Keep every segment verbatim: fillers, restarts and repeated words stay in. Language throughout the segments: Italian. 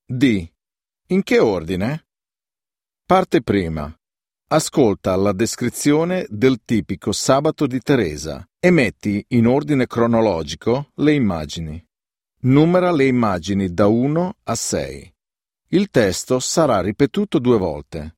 D. In che ordine? Parte prima. Ascolta la descrizione del tipico sabato di Teresa e metti in ordine cronologico le immagini. Numera le immagini da uno a sei. Il testo sarà ripetuto due volte.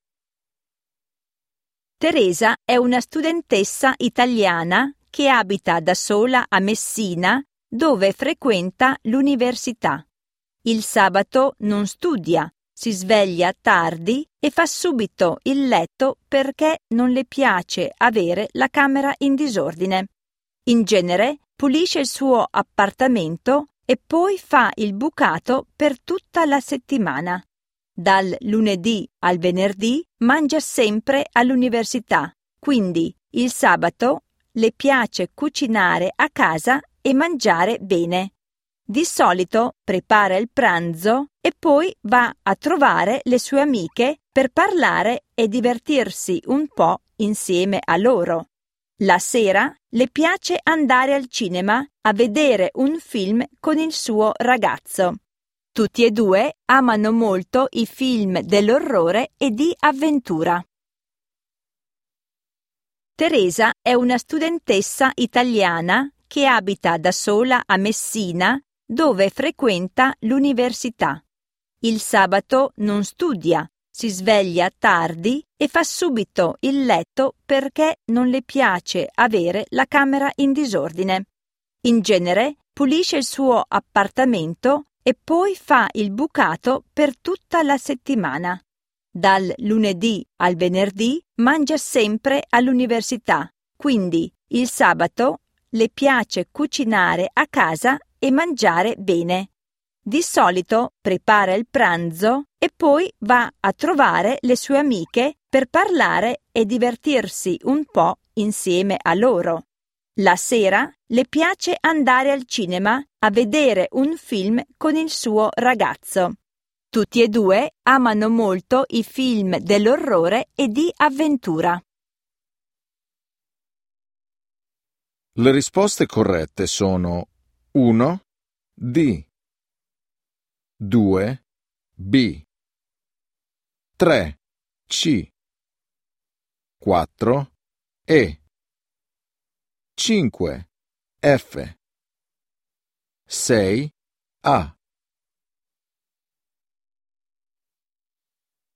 Teresa è una studentessa italiana che abita da sola a Messina, dove frequenta l'università. Il sabato non studia, si sveglia tardi e fa subito il letto perché non le piace avere la camera in disordine. In genere pulisce il suo appartamento e poi fa il bucato per tutta la settimana. Dal lunedì al venerdì mangia sempre all'università, quindi il sabato le piace cucinare a casa e mangiare bene. Di solito prepara il pranzo e poi va a trovare le sue amiche per parlare e divertirsi un po' insieme a loro. La sera le piace andare al cinema a vedere un film con il suo ragazzo. Tutti e due amano molto i film dell'orrore e di avventura. Teresa è una studentessa italiana che abita da sola a Messina, dove frequenta l'università. Il sabato non studia, si sveglia tardi e fa subito il letto perché non le piace avere la camera in disordine. In genere pulisce il suo appartamento e poi fa il bucato per tutta la settimana. Dal lunedì al venerdì mangia sempre all'università, quindi il sabato le piace cucinare a casa e mangiare bene. Di solito prepara il pranzo e poi va a trovare le sue amiche per parlare e divertirsi un po' insieme a loro. La sera le piace andare al cinema a vedere un film con il suo ragazzo. Tutti e due amano molto i film dell'orrore e di avventura. Le risposte corrette sono uno. D. due. B. tre. C. quattro. E. cinque. F. sei. A.